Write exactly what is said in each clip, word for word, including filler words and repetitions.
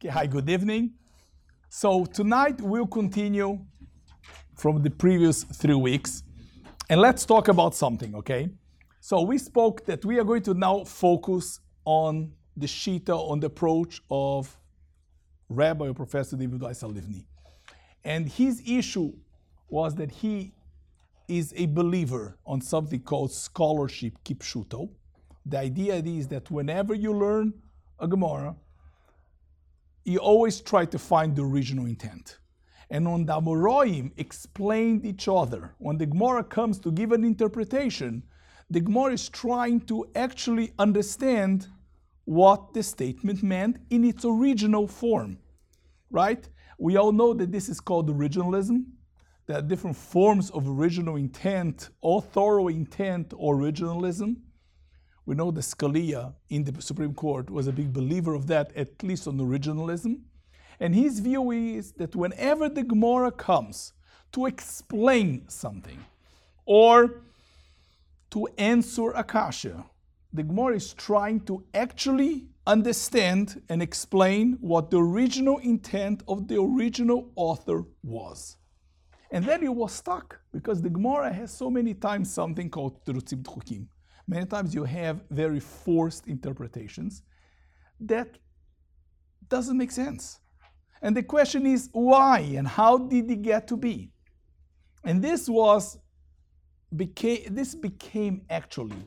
Okay, hi, good evening. So tonight we'll continue from the previous three weeks, and let's talk about something, okay? So we spoke that we are going to now focus on the Shita, on the approach of Rabbi or Professor David Weiss Halivni. And his issue was that he is a believer on something called scholarship kipshuto. The idea is that whenever you learn a Gemara, you always try to find the original intent. And when the Amoraim explained each other, when the Gemara comes to give an interpretation, the Gemara is trying to actually understand what the statement meant in its original form, right? We all know that this is called originalism. There are different forms of original intent, or thorough intent, or originalism. We know that Scalia in the Supreme Court was a big believer of that, at least on originalism. And his view is that whenever the Gemara comes to explain something or to answer a kasha, the Gemara is trying to actually understand and explain what the original intent of the original author was. And then he was stuck, because the Gemara has so many times something called Terutzim Tchukim. Many times you have very forced interpretations that doesn't make sense. And the question is why and how did it get to be? And this was became this became actually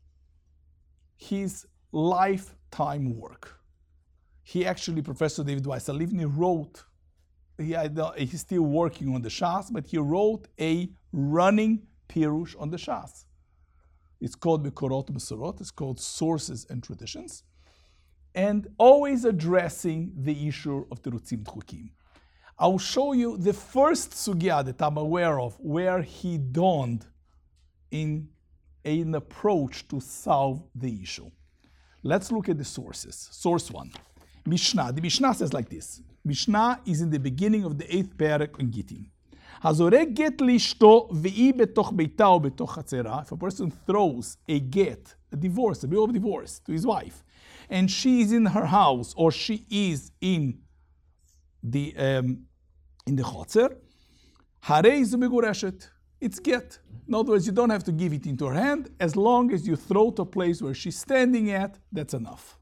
his lifetime work. He actually, Professor David Weiss Halivni, wrote, he, he's still working on the Shas, but he wrote a running pirush on the Shas. It's called Bekorot Mesorot, it's called Sources and Traditions, and always addressing the issue of Terutzim Tchukim. I'll show you the first sugya that I'm aware of where he dawned in an approach to solve the issue. Let's look at the sources. Source one, Mishnah. The Mishnah says like this. Mishnah is in the beginning of the eighth parak in Gittin. Hazoreg get lishto v'i betoch beita o betoch chatzera. If a person throws a get, a divorce, a bill of divorce to his wife, and she is in her house or she is in the um, in the chotzer, harei zu megureshet. It's get. In other words, you don't have to give it into her hand. As long as you throw to a place where she's standing at, that's enough.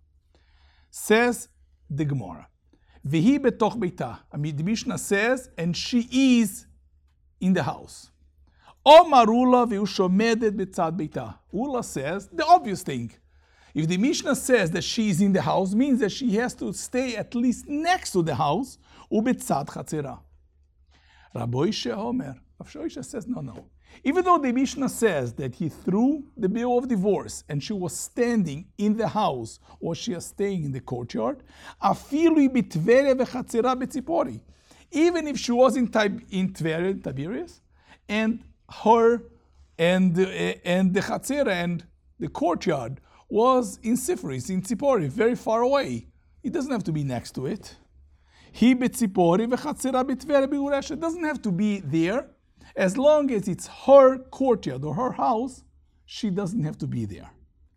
Says the Gemara. V'hi betoch beita. I mean, the Mishnah says, and she is in the house. Omar Ula v'ushomedet betzad beita. Ula says the obvious thing. If the Mishnah says that she is in the house, means that she has to stay at least next to the house, ubetzad chatzera. Rabbi Isha Omer. Rabbi Isha says, no, no. Even though the Mishnah says that he threw the bill of divorce and she was standing in the house or she was staying in the courtyard, afilu b'Tveria v'chatzera b'tzipori. Even if she was in, Tib- in Tveria, Tiberias, and her and, uh, and the chatzera and the courtyard was in Sifris, in Tzipori, very far away. It doesn't have to be next to it. He b'tzipori v'chatzera b'Tveria b'uresh. It doesn't have to be there. As long as it's her courtyard or her house, she doesn't have to be there.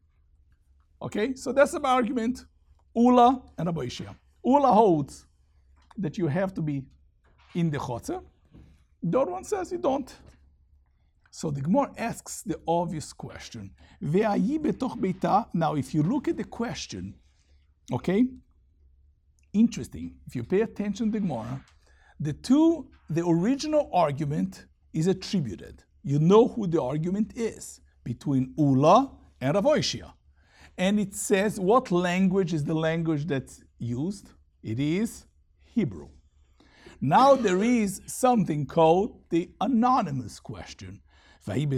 Okay, so that's the argument. Ula and Rabbi Ishia. Ula holds that you have to be in the chotzer. The other one says you don't. So the Gemara asks the obvious question. Ve'ayi betoch beita. Now, if you look at the question, okay, interesting. If you pay attention to the Gemara, the two, the original argument is attributed. You know who the argument is between Ula and Rav Oishia. And it says what language is the language that's used? It is Hebrew. Now there is something called the anonymous question. One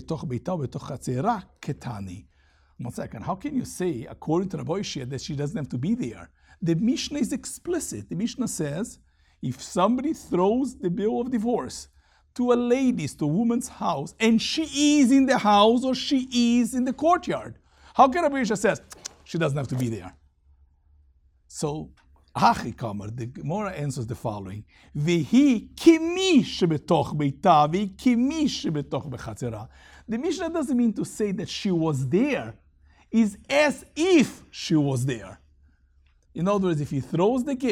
second, how can you say, according to Rav Oishia, that she doesn't have to be there? The Mishnah is explicit. The Mishnah says, if somebody throws the bill of divorce to a lady's, to a woman's house, and she is in the house or she is in the courtyard, how can Rav Oishia says, she doesn't have to be there? So, Hachi Kamar, the Gemara answers the following. Vehi kimi shebetoch beita, vehi kimi shebetoch bechatzera. The Mishnah doesn't mean to say that she was there. It's as if she was there. In other words, if he throws the get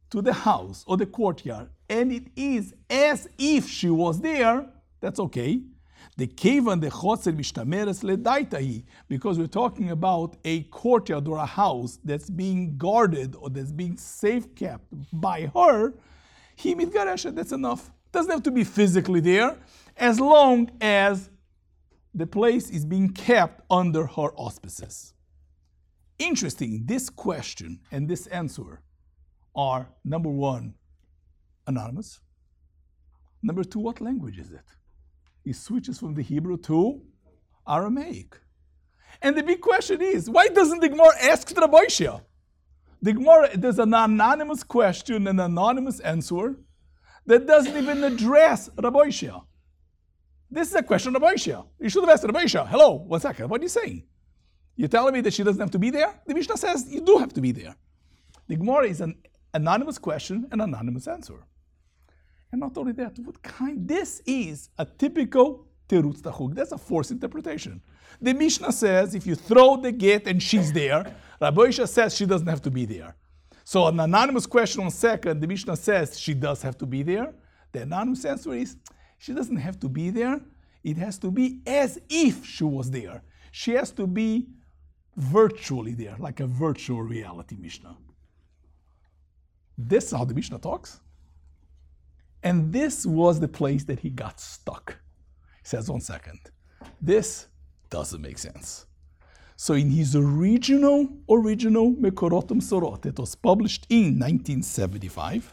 to the house or the courtyard, and it is as if she was there, that's okay. The kevan the chotzer mishtameres ledaitahi, because we're talking about a courtyard or a house that's being guarded or that's being safe kept by her. He mitgareshet, that's enough. Doesn't have to be physically there, as long as the place is being kept under her auspices. Interesting, this question and this answer are, number one, anonymous. Number two, what language is it? It switches from the Hebrew to Aramaic. And the big question is, why doesn't the Gemara ask the Rabbi Shia? The Gemara, there's an anonymous question, an anonymous answer that doesn't even address Rabbi Shia. This is a question of Rabbi Shia. You should have asked Rabbi Shia, hello, one second, what are you saying? You're telling me that she doesn't have to be there? The Mishnah says you do have to be there. The Gemara is an anonymous question and anonymous answer. And not only that, what kind? This is a typical terutz tachug. That's a forced interpretation. The Mishnah says if you throw the get and she's there, Rabbi Shia says she doesn't have to be there. So an anonymous question on second, the Mishnah says she does have to be there. The anonymous answer is she doesn't have to be there. It has to be as if she was there. She has to be virtually there, like a virtual reality Mishnah. This is how the Mishnah talks. And this was the place that he got stuck. He says, one second, this doesn't make sense. So in his original, original Mekorot Mesorot, it was published in nineteen seventy-five,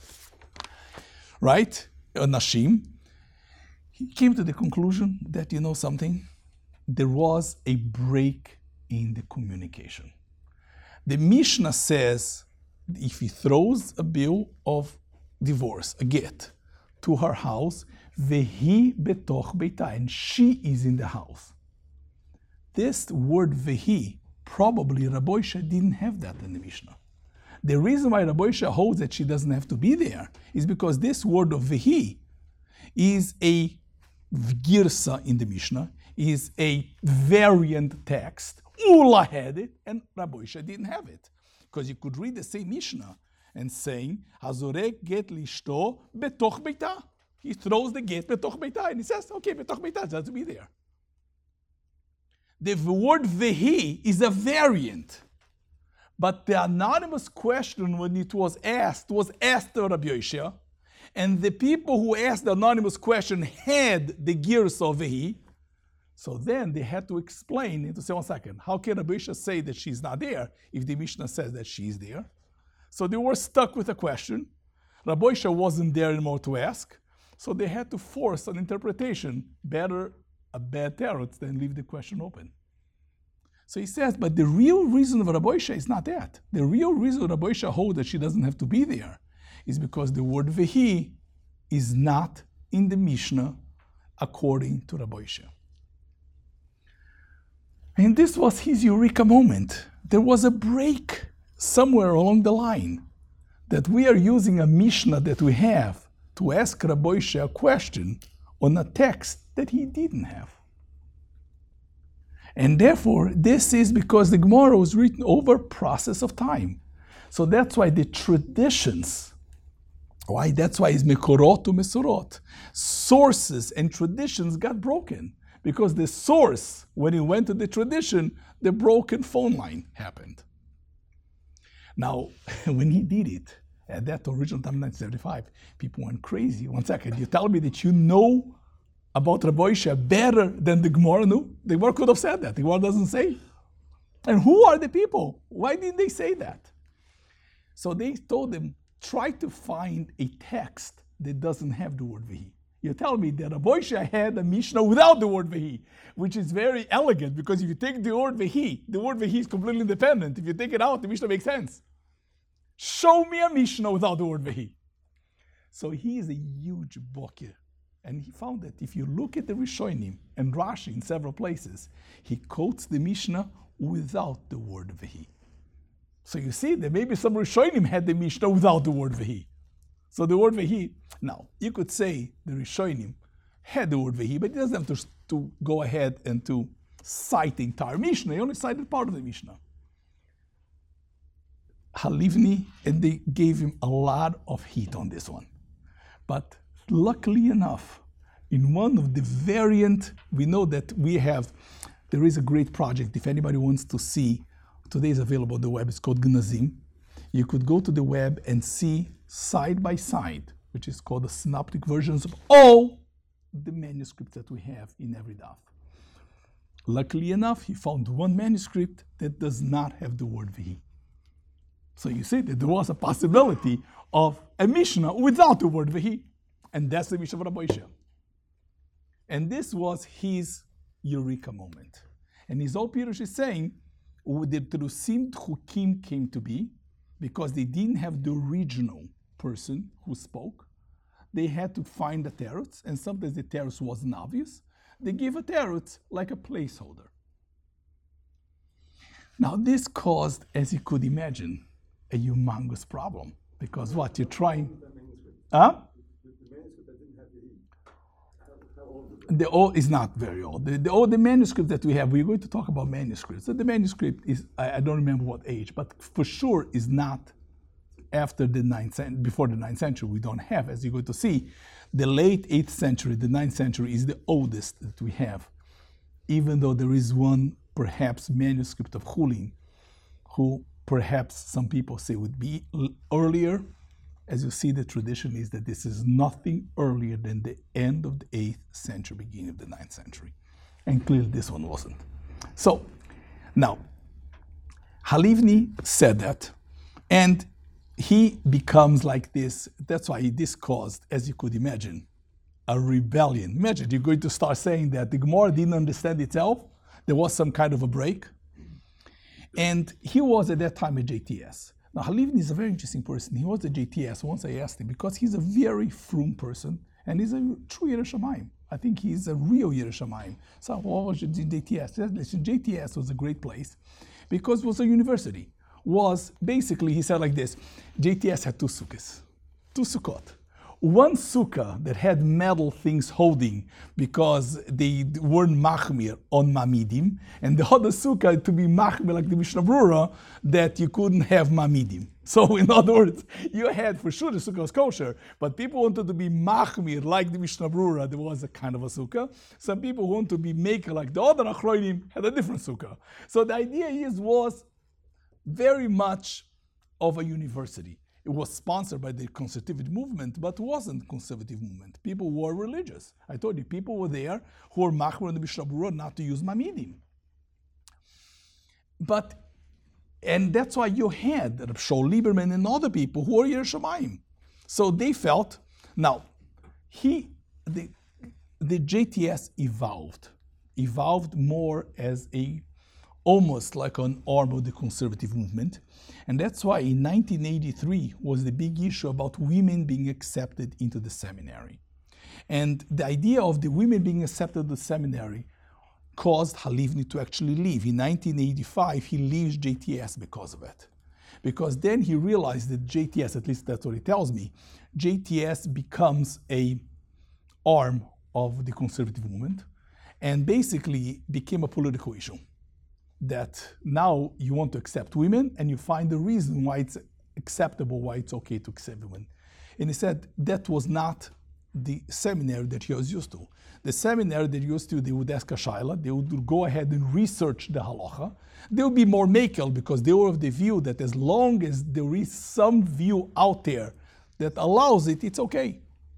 right, Nashim, he came to the conclusion that, you know something, there was a break in the communication. The Mishnah says if he throws a bill of divorce, a get, to her house, vehi betoch beita, and she is in the house. This word vehi, probably Rabbi Shia didn't have that in the Mishnah. The reason why Rabbi Shia holds that she doesn't have to be there is because this word of vehi is a girsa in the Mishnah, is a variant text. Ula had it, and Rabbi Shia didn't have it. Because you could read the same Mishnah and saying, Hazorek get lishto betoch beita. He throws the get betoch beita, and he says, okay, betoch beita, it has to be there. The word vehi is a variant. But the anonymous question, when it was asked, was asked to Rabbi Yoshia, and the people who asked the anonymous question had the gears of vehi. So then they had to explain and to say, one second, how can Rabbi Yoshia say that she's not there if the Mishnah says that she's there? So they were stuck with a question. Rabbi Yoshia wasn't there anymore to ask, so they had to force an interpretation. Better a bad teretz than leave the question open. So he says, but the real reason of Rabbi Yoshia is not that. The real reason Rabbi Yoshia holds that she doesn't have to be there is because the word vehi is not in the Mishnah according to Rabbi Yoshia. And this was his eureka moment. There was a break somewhere along the line that we are using a Mishnah that we have to ask Rabbi Yoshia a question on a text that he didn't have. And therefore, this is because the Gemara was written over a process of time. So that's why the traditions, why that's why it's Mekorot to Mesorot, sources and traditions got broken. Because the source, when it went to the tradition, the broken phone line happened. Now, when he did it, at that original time, nineteen seventy-five, people went crazy. One second, you tell me that you know about Rabbi Yoshia better than the Gemara knew? The Gemara could have said that. The Gemara doesn't say. And who are the people? Why didn't they say that? So they told them, try to find a text that doesn't have the word vehi. You tell me that Rabbi Yoshia had a Mishnah without the word vehi, which is very elegant, because if you take the word vehi, the word vehi is completely independent. If you take it out, the Mishnah makes sense. Show me a Mishnah without the word vehi. So he is a huge bokeh. And he found that if you look at the Rishonim and Rashi in several places, he quotes the Mishnah without the word vehi. So you see that maybe some Rishonim had the Mishnah without the word vehi. So the word vehi, now, you could say the Rishonim had the word vehi, but he doesn't have to, to go ahead and to cite the entire Mishnah. He only cited part of the Mishnah. Halivni, and they gave him a lot of heat on this one. But luckily enough, in one of the variant, we know that we have, there is a great project. If anybody wants to see, today is available on the web, it's called Gnazim. You could go to the web and see side by side, which is called the synoptic versions of all the manuscripts that we have in every daf. Luckily enough, he found one manuscript that does not have the word Vihi. So you see that there was a possibility of a Mishnah without the word Vihi. And that's the Mishnah of Rabbi Isha. And this was his eureka moment. And his old Pirush is saying, the Terusim Chukim came to be because they didn't have the original person who spoke. They had to find a teretz, and sometimes the teretz wasn't obvious. They gave a teretz like a placeholder. Now this caused, as you could imagine, a humongous problem. Because what, you're trying... Huh? The old is not very old. The, the old the manuscript that we have, we're going to talk about manuscripts. So the manuscript is, I, I don't remember what age, but for sure is not after the ninth century, before the ninth century. We don't have, as you're going to see, the late eighth century, the ninth century is the oldest that we have. Even though there is one, perhaps, manuscript of Chulin, who perhaps some people say would be earlier. As you see, the tradition is that this is nothing earlier than the end of the eighth century, beginning of the ninth century. And clearly this one wasn't. So, now, Halivni said that, and he becomes like this. That's why this caused, as you could imagine, a rebellion. Imagine, you're going to start saying that the Gemara didn't understand itself. There was some kind of a break. And he was at that time a J T S. Now, Halivni is a very interesting person. He was a J T S once I asked him, because he's a very frum person, and he's a true Yireh Shamayim. I think he's a real Yireh Shamayim. So what was J T S? Listen, J T S was a great place because it was a university. Was basically, he said like this, J T S had two sukkahs, two sukkot. One sukkah that had metal things holding because they weren't machmir on mamidim, and the other sukkah to be machmir like the Mishnah Brura, that you couldn't have mamidim. So in other words, you had, for sure the sukkah was kosher, but people wanted to be machmir like the Mishnah Brura, there was a kind of a sukkah. Some people want to be maker like the other achroinim, had a different sukkah. So the idea is was very much of a university. It was sponsored by the conservative movement, but wasn't conservative movement. People were religious. I told you, people were there who were machmir in the Mishnah Brura not to use mamidim. But, and that's why you had Reb Shaul Lieberman and other people who were Yireh Shamayim. So they felt, now, he, the, the J T S evolved, evolved more as a almost like an arm of the conservative movement. And that's why in nineteen eighty-three was the big issue about women being accepted into the seminary. And the idea of the women being accepted to the seminary caused Halivni to actually leave. In nineteen eighty-five, he leaves J T S because of it. Because then he realized that J T S, at least that's what he tells me, J T S becomes a arm of the conservative movement and basically became a political issue. That now you want to accept women and you find the reason why it's acceptable, why it's okay to accept women. And he said that was not the seminary that he was used to. The seminary that he used to, they would ask a shaila, they would go ahead and research the halacha. They would be more makel because they were of the view that as long as there is some view out there that allows it, it's okay.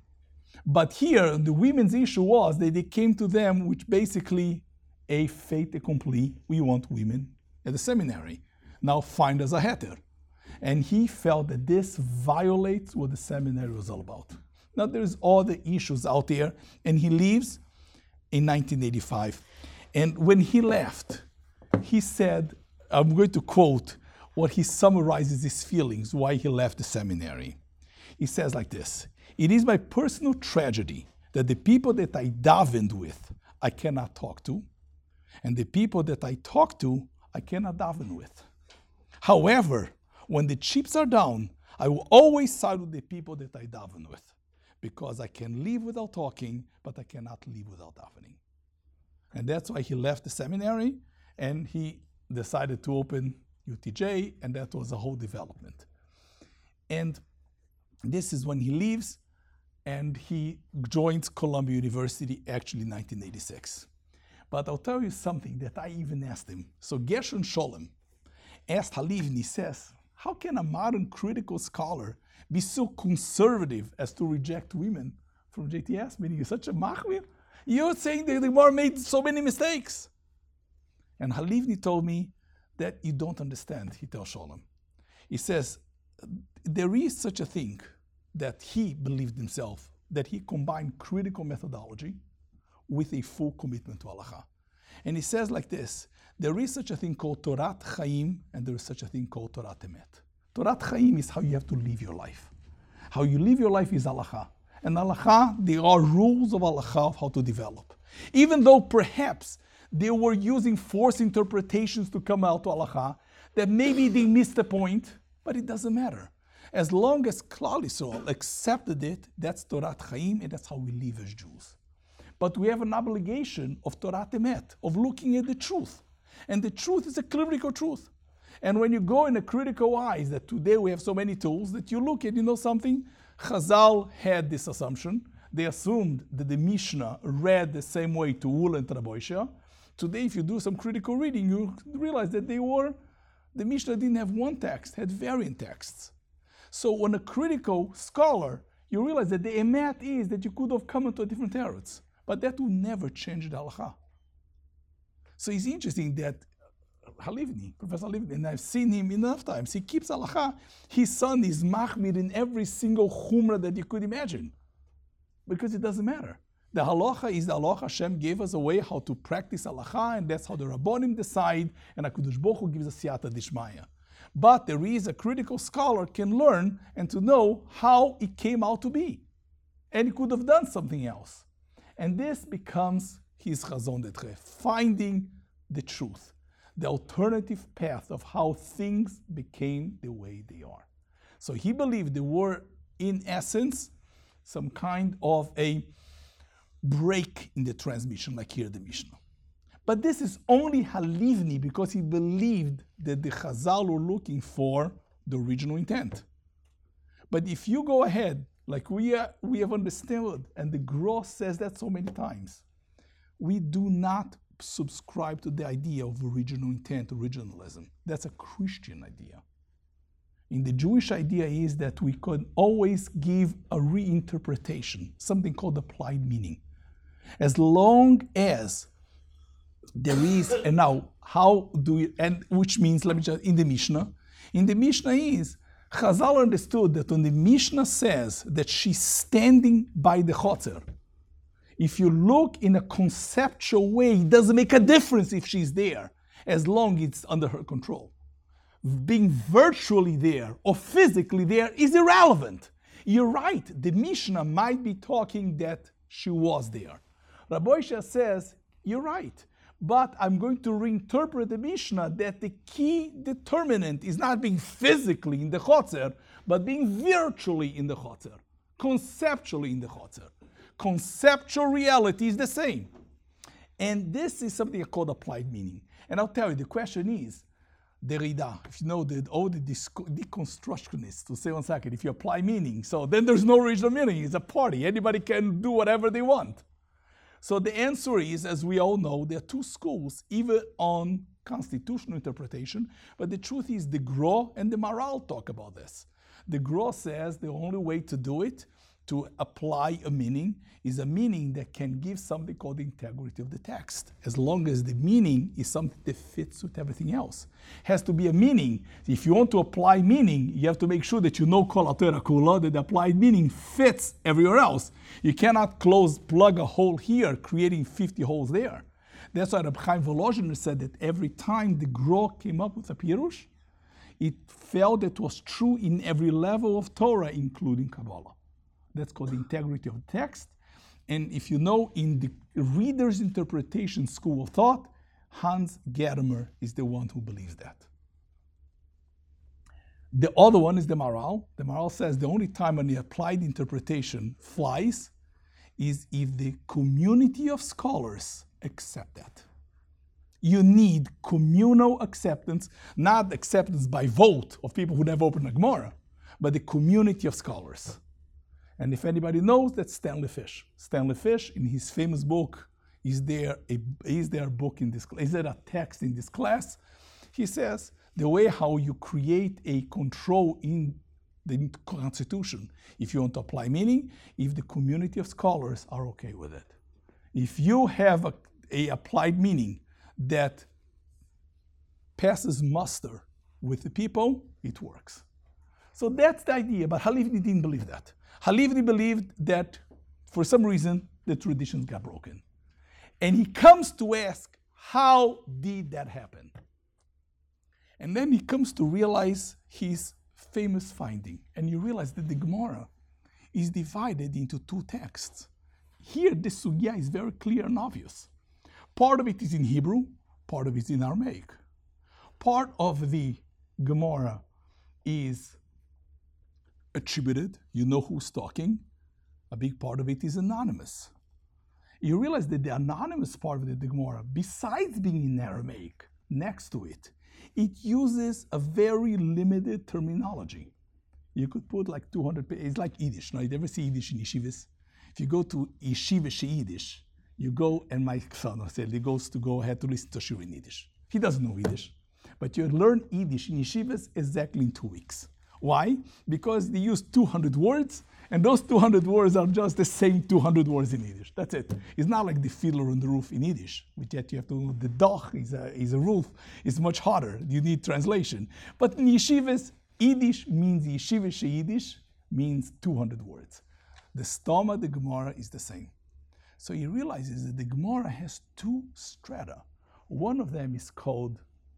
But here, the women's issue was that they came to them, which basically a fait accompli, we want women at the seminary. Now find us a heter. And he felt that this violates what the seminary was all about. Now there's all the issues out there, and he leaves in nineteen eighty-five. And when he left, he said, I'm going to quote what he summarizes his feelings, why he left the seminary. He says like this, "It is my personal tragedy that the people that I davened with, I cannot talk to, and the people that I talk to, I cannot daven with. However, when the chips are down, I will always side with the people that I daven with, because I can live without talking, but I cannot live without davening." And that's why he left the seminary, and he decided to open U T J, and that was a whole development. And this is when he leaves, and he joins Columbia University actually in nineteen eighty-six. But I'll tell you something that I even asked him. So Gershon Scholem asked Halivni, he says, how can a modern critical scholar be so conservative as to reject women from J T S? Meaning you're such a machmir? You're saying that the Gemara made so many mistakes. And Halivni told me that you don't understand, he tells Scholem. He says, there is such a thing that he believed himself, that he combined critical methodology with a full commitment to halacha. And he says like this, there is such a thing called Torat Chaim, and there is such a thing called Torat Emet. Torat Chaim is how you have to live your life. How you live your life is halacha. And halacha, there are rules of halacha of how to develop. Even though perhaps they were using forced interpretations to come out to halacha, that maybe they missed the point, but it doesn't matter. As long as Klal Yisrael accepted it, that's Torat Chaim, and that's how we live as Jews. But we have an obligation of Torat Emet, of looking at the truth. And the truth is a critical truth. And when you go in a critical eyes, that today we have so many tools, that you look at, you know something? Chazal had this assumption. They assumed that the Mishnah read the same way to Ula and Rabosha. Today, if you do some critical reading, you realize that they were, the Mishnah didn't have one text, had variant texts. So when a critical scholar, you realize that the emet is that you could have come into a different teretz, but that will never change the halacha. So it's interesting that Halivni, Professor Halivni, and I've seen him enough times, he keeps halacha. His son is machmir in every single chumrah that you could imagine, because it doesn't matter. The halacha is the halacha. Hashem gave us a way how to practice halacha, and that's how the Rabbonim decide, and HaKadosh Baruch Hu gives us siyata dishmaya. But there is a critical scholar can learn and to know how it came out to be. And he could have done something else. And this becomes his chazon d'etre, finding the truth, the alternative path of how things became the way they are. So he believed there were, in essence, some kind of a break in the transmission, like here the Mishnah. But this is only Halivni because he believed that the Chazal were looking for the original intent. But if you go ahead, like we, are, we have understood, and the Gross says that so many times, we do not subscribe to the idea of original intent, originalism. That's a Christian idea. In the Jewish idea is that we could always give a reinterpretation, something called applied meaning. As long as there is, and now, how do we, and which means, let me just, in the Mishnah, in the Mishnah is, Chazal understood that when the Mishnah says that she's standing by the chotzer, if you look in a conceptual way, it doesn't make a difference if she's there, as long as it's under her control. Being virtually there or physically there is irrelevant. You're right, the Mishnah might be talking that she was there. Rabbi Isha says, you're right. But I'm going to reinterpret the Mishnah that the key determinant is not being physically in the chotzer, but being virtually in the chotzer, conceptually in the chotzer. Conceptual reality is the same. And this is something called applied meaning. And I'll tell you, the question is, Derrida, if you know that all the deconstructionists will say one second, if you apply meaning, so then there's no original meaning, it's a party, anybody can do whatever they want. So the answer is, as we all know, there are two schools, even on constitutional interpretation, but the truth is the Gro and the Maral talk about this. The Gro says the only way to do it, to apply a meaning, is a meaning that can give something called the integrity of the text, as long as the meaning is something that fits with everything else. It has to be a meaning. If you want to apply meaning, you have to make sure that you know kol atera kula, that the applied meaning fits everywhere else. You cannot close, plug a hole here, creating fifty holes there. That's why Reb Chaim Volozhiner said that every time the Gro came up with a pirush, it felt that it was true in every level of Torah, including Kabbalah. That's called the integrity of the text. And if you know, in the reader's interpretation school of thought, Hans Gadamer is the one who believes that. The other one is the Maral. The Maral says the only time when the applied interpretation flies is if the community of scholars accept that. You need communal acceptance, not acceptance by vote of people who never opened a Gemara, but the community of scholars. And if anybody knows, that's Stanley Fish. Stanley Fish, in his famous book, is there a is there a book in this? Is there a text in this class? He says the way how you create a control in the Constitution, if you want to apply meaning, if the community of scholars are okay with it. If you have a, a applied meaning that passes muster with the people, it works. So that's the idea, but Halivni didn't believe that. Halivni believed that for some reason the traditions got broken. And he comes to ask, how did that happen? And then he comes to realize his famous finding. And you realize that the Gemara is divided into two texts. Here, the sugya is very clear and obvious. Part of it is in Hebrew, part of it is in Aramaic. Part of the Gemara is attributed, you know who's talking. A big part of it is anonymous. You realize that the anonymous part of the Gemara, besides being in Aramaic, next to it, it uses a very limited terminology. You could put like two hundred pages, it's like Yiddish. Now, you ever see Yiddish in yeshivas? If you go to yeshiva Yiddish, you go, and my son said he goes to go ahead to listen to Shir in Yiddish. He doesn't know Yiddish, but you learn Yiddish in yeshivas exactly in two weeks. Why? Because they use two hundred words, and those two hundred words are just the same two hundred words in Yiddish. That's it. It's not like the fiddler on the roof in Yiddish, which yet you have to, the dach is a, is a roof. It's much harder. You need translation. But in yeshivas, Yiddish means yeshiva Yiddish means two hundred words. The stoma, the Gemara, is the same. So he realizes that the Gemara has two strata. One of them is called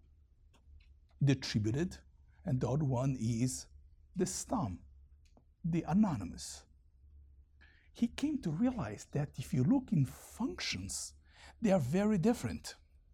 the attributed, and the other one is the stam, the anonymous. He came to realize that if you look in functions, they are very different.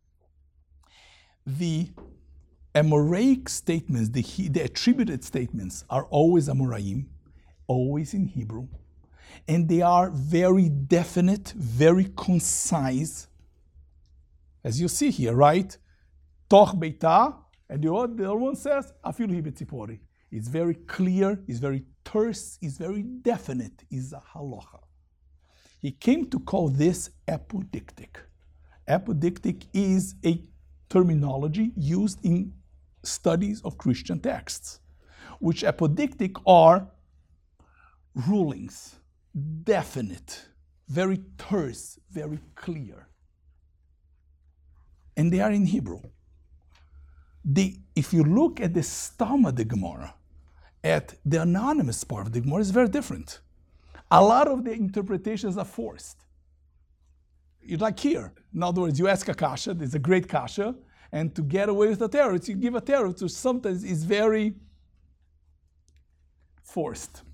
The Amoraic statements, the, the attributed statements, are always Amoraim, always in Hebrew, and they are very definite, very concise, as you see here, right? Toch beita, and the other one says, afilu hi betzipori. It's very clear, it's very terse, it's very definite, it's a halacha. He came to call this apodictic. Apodictic is a terminology used in studies of Christian texts, which apodictic are rulings, definite, very terse, very clear. And they are in Hebrew. The, if you look at the stama of the Gemara, at the anonymous part of the Gemara, is very different. A lot of the interpretations are forced. You're like here. In other words, you ask a kasha, there's a great kasha, and to get away with a terror, you give a terror, which sometimes is very forced.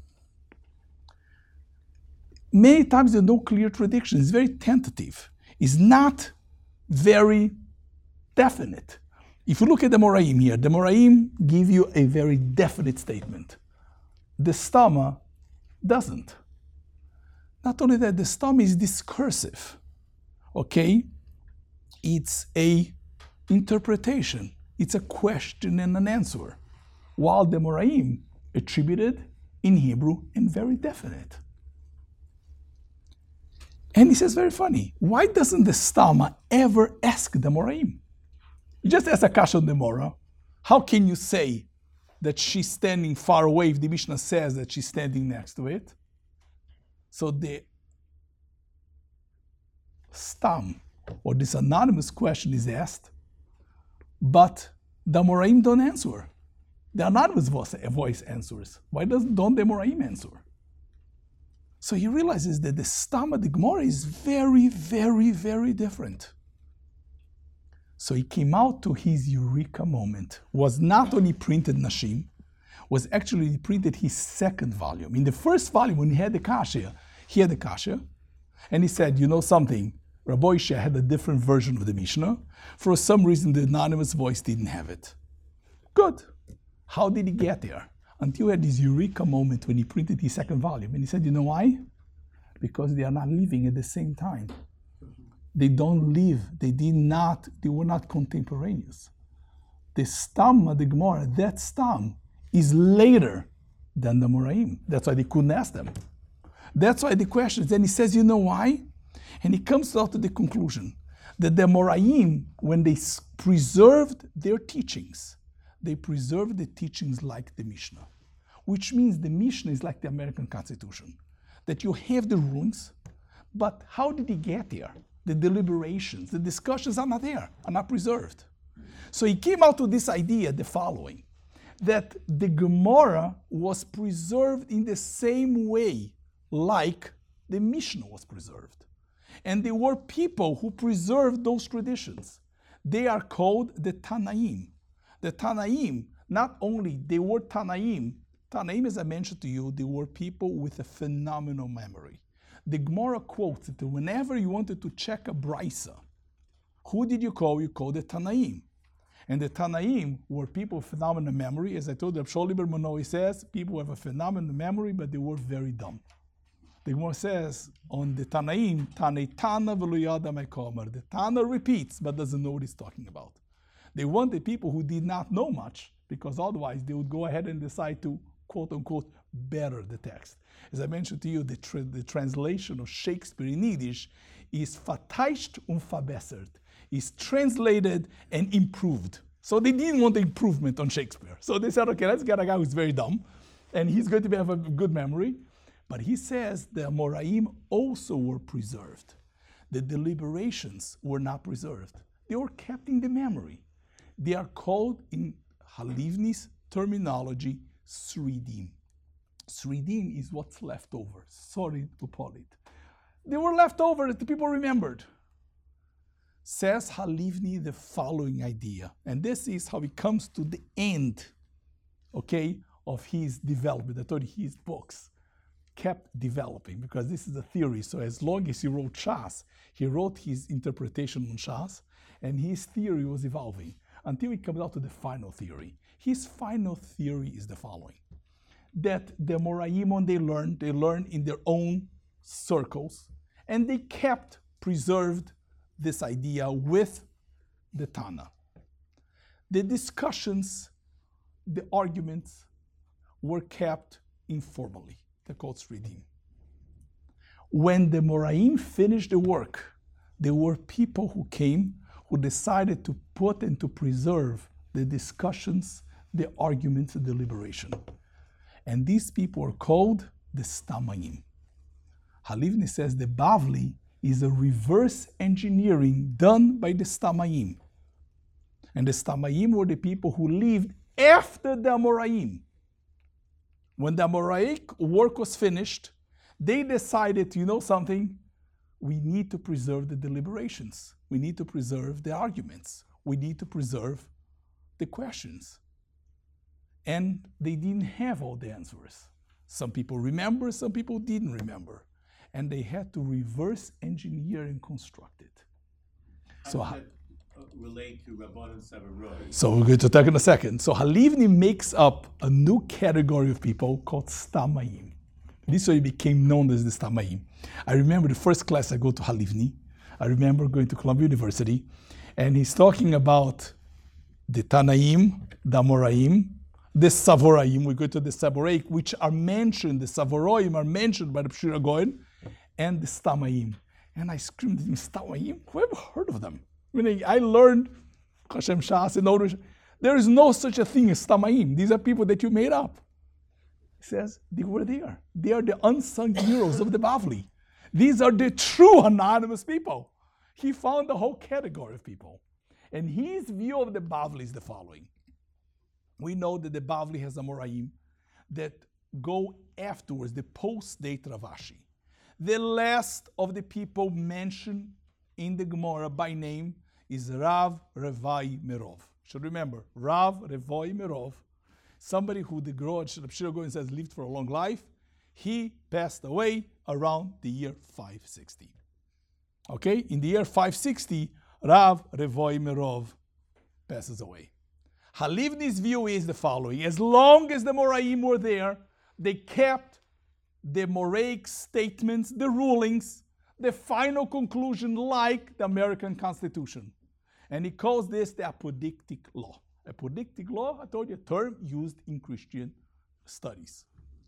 Many times there's no clear tradition. It's very tentative. It's not very definite. If you look at the Moraim here, the Moraim give you a very definite statement. The stama doesn't. Not only that, the stama is discursive. Okay? It's a interpretation. It's a question and an answer. While the Moraim attributed in Hebrew and very definite. And he says, very funny, why doesn't the stama ever ask the Moraim? You just ask a kasha on the Mora. How can you say that she's standing far away if the Mishnah says that she's standing next to it? So the stam, or this anonymous question, is asked, but the Moraim don't answer. The anonymous voice answers. Why doesn't don't the Moraim answer? So he realizes that the stam of the Gemara is very, very, very different. So he came out to his eureka moment. Was not only printed Nashim, was actually printed his second volume. In the first volume, when he had the kasha, he had the kasha, and he said, you know something, Rabbi Isha had a different version of the Mishnah. For some reason, the anonymous voice didn't have it. Good. How did he get there? Until he had this eureka moment when he printed his second volume. And he said, you know why? Because they are not living at the same time. they don't live, they did not, they were not contemporaneous. The stam of the Gemara, that stam, is later than the Moraim. That's why they couldn't ask them. That's why the questions. And he says, you know why? And he comes out to the conclusion that the Moraim, when they preserved their teachings, they preserved the teachings like the Mishnah, which means the Mishnah is like the American Constitution, that you have the rulings, but how did he get there? The deliberations, the discussions are not there, are not preserved. So he came out with this idea, the following, that the Gemara was preserved in the same way like the Mishnah was preserved. And there were people who preserved those traditions. They are called the Tanaim. The Tanaim, not only they were Tanaim, Tanaim, as I mentioned to you, they were people with a phenomenal memory. The Gemara quotes that whenever you wanted to check a brisa, who did you call? You called the Tanaim. And the Tanaim were people with phenomenal memory. As I told you, Shol Liber Manohi says, people have a phenomenal memory, but they were very dumb. The Gemara says on the Tanaim, Tanei Tana v'lo yada me'komer. The Tana repeats, but doesn't know what he's talking about. They wanted people who did not know much, because otherwise they would go ahead and decide to, quote unquote, better the text. As I mentioned to you, the, tra- the translation of Shakespeare in Yiddish is vertauscht und verbessert. Is translated and improved. So they didn't want the improvement on Shakespeare. So they said, okay, let's get a guy who's very dumb, and he's going to have a good memory. But he says the Amoraim also were preserved. The deliberations were not preserved. They were kept in the memory. They are called, in Halivni's terminology, Sridim. Sridim is what's left over. Sorry to call it. They were left over that the people remembered. Says Halivni the following idea, and this is how he comes to the end, okay, of his development. I told you his books kept developing, because this is a theory. So as long as he wrote Shas, he wrote his interpretation on Shas, and his theory was evolving until he comes out to the final theory. His final theory is the following: that the Moraim, they learned, they learned in their own circles, and they kept preserved this idea with the Tana. The discussions, the arguments were kept informally. They're called Sridim. When the Moraim finished the work, there were people who came who decided to put and to preserve the discussions, the arguments, the deliberation. And these people are called the Stamaim. Halivni says the Bavli is a reverse engineering done by the Stamaim. And the Stamaim were the people who lived after the Amoraim. When the Amoraic work was finished, they decided, you know something, we need to preserve the deliberations. We need to preserve the arguments. We need to preserve the questions. And they didn't have all the answers. Some people remember, some people didn't remember. And they had to reverse engineer and construct it. How so does that uh, relate to Rabbanan Savaroi? So we're going to talk in a second. So Halivni makes up a new category of people called Stamaim. This way it became known as the Stamaim. I remember the first class I go to Halivni. I remember going to Columbia University, and he's talking about the Tanaim, the Amoraim, the Savoraim. We go to the Saboraik, which are mentioned, the Savoroim are mentioned by the Pshira Goyen, and the Stamaim. And I screamed at him, Stamaim? Who ever heard of them? I mean, I learned Hashem Shas and Orush. There is no such a thing as Stamaim. These are people that you made up. He says, they were there. They are the unsung heroes of the Bavli. These are the true anonymous people. He found a whole category of people. And his view of the Bavli is the following. We know that the Bavli has Amoraim that go afterwards, the post-date Ravashi. The last of the people mentioned in the Gemara by name is Rav Revai Merov. You should remember, Rav Revai Merov, somebody who the Pshira Goyen says lived for a long life, he passed away around the year five sixty. Okay, in the year five sixty, Rav Revai Merov passes away. Halivni's view is the following: as long as the Moraim were there, they kept the Moraic statements, the rulings, the final conclusion like the American Constitution. And he calls this the apodictic law. Apodictic law, I told you, a term used in Christian studies.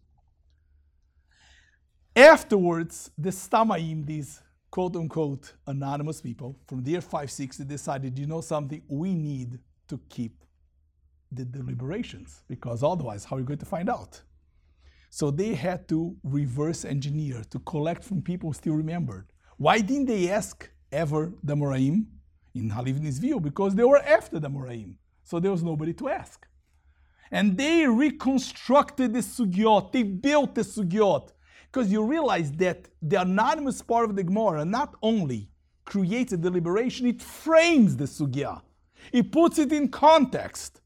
Afterwards, the Stamaim, these quote-unquote anonymous people, from the year five sixty decided, you know something, we need to keep the deliberations, because otherwise, how are you going to find out? So they had to reverse engineer, to collect from people who still remembered. Why didn't they ask ever the Moraim, in Halivni's view? Because they were after the Moraim, so there was nobody to ask. And they reconstructed the sugyot, they built the sugyot, because you realize that the anonymous part of the Gemara not only creates a deliberation, it frames the sugya. It puts it in context.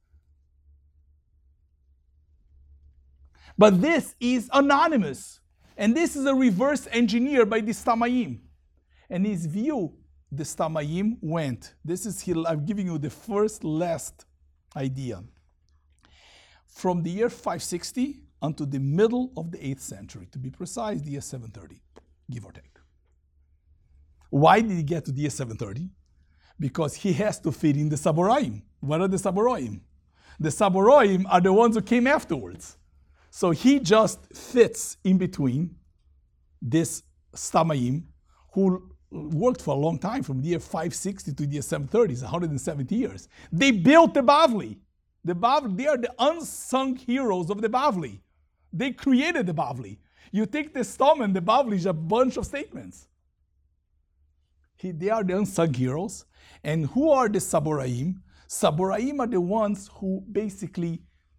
But this is anonymous. And this is a reverse engineer by the Stamaim. And his view, the Stamaim went. This is, I'm giving you the first last idea. From the year five sixty until the middle of the eighth century, to be precise, the year seven thirty, give or take. Why did he get to the year seven thirty? Because he has to fit in the Saboraim. What are the Saboraim? The Saboraim are the ones who came afterwards. So he just fits in between this Stamaim, who worked for a long time, from the year five sixty to the year seven thirty, it's one hundred seventy years. They built the Bavli. The Bavli, they are the unsung heroes of the Bavli. They created the Bavli. You take the Stom and the Bavli is a bunch of statements. He, they are the unsung heroes. And who are the Saboraim? Saboraim are the ones who basically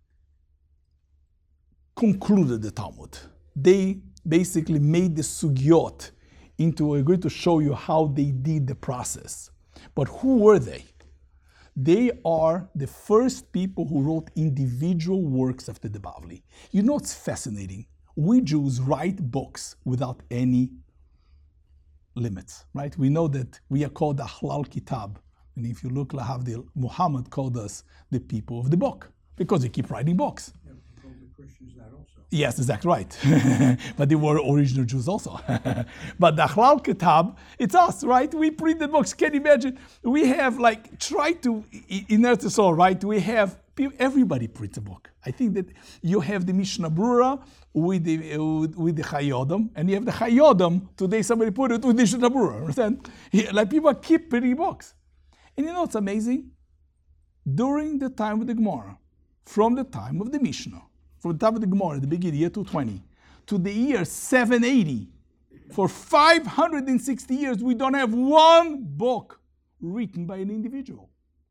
concluded the Talmud. They basically made the sugyot into, we're going to show you how they did the process. But who were they? They are the first people who wrote individual works after the Bavli. You know what's fascinating? We Jews write books without any limits, right? We know that we are called the Ahlal Kitab. And if you look, Lahavdil, Muhammad called us the people of the book, because we keep writing books. Yeah, he called the Christians that also. Yes, exactly right. But they were original Jews also. But the Ahlal Kitab, it's us, right? We print the books. Can you imagine? We have like, try to, in Eretz Yisrael, right? We have, everybody prints a book. I think that you have the Mishnah Brura with the, with, with the Chayodam, and you have the Chayodam, today somebody put it with the Mishnah Brura, understand? Like people keep printing books. And you know what's amazing? During the time of the Gemara, from the time of the Mishnah, from the time of the Gemara, the beginning, year two twenty, to the year seven eighty, for five hundred sixty years, we don't have one book written by an individual.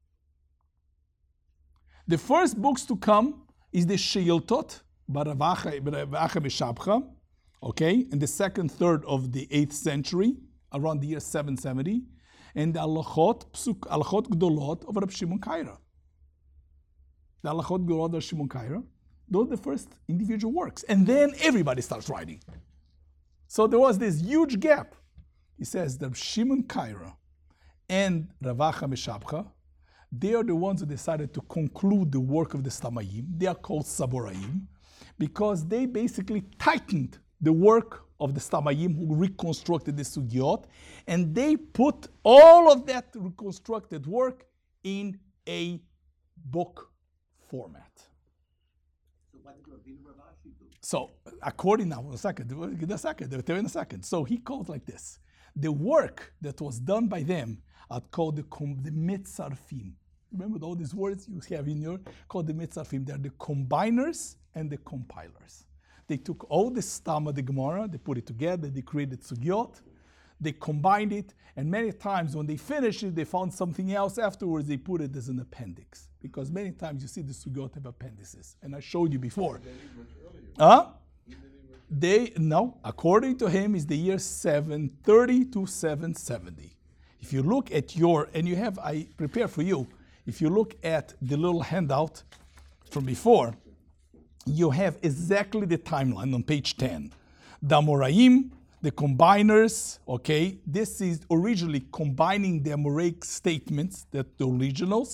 The first books to come is the Sheiltot, Baravacha Meshabcha, okay, in the second third of the eighth century, around the year seven seventy, and the Alachot, Psuk, Alachot Gdolot of Reb Shimon Kaira. The Alachot Gdolot of Reb Shimon Kaira, those are the first individual works. And then everybody starts writing. So there was this huge gap. He says that Shimon Kaira and Ravacha Meshabcha, they are the ones who decided to conclude the work of the Stamaim. They are called Saboraim because they basically tightened the work of the Stamaim who reconstructed the Sugyot, and they put all of that reconstructed work in a book format. So what did Rabbeinu Ravashi do? So, according now, a second, give a second, they'll tell you in a second. So he calls like this. The work that was done by them are called the, the Mitzarfim. Remember all these words you have in your, called the Mitzarfim. They're the combiners and the compilers. They took all the stam of the Gemara, they put it together, they created Sugyot, they combined it, and many times when they finished it, they found something else afterwards, they put it as an appendix. Because many times you see the Sugyot have appendices, and I showed you before. Huh? They, no, according to him, is the year seven thirty to seven seventy. If you look at your, and you have, I prepare for you, if you look at the little handout from before, you have exactly the timeline on page ten. The Amoraim, the combiners, okay, this is originally combining the Amoraic statements, that the originals.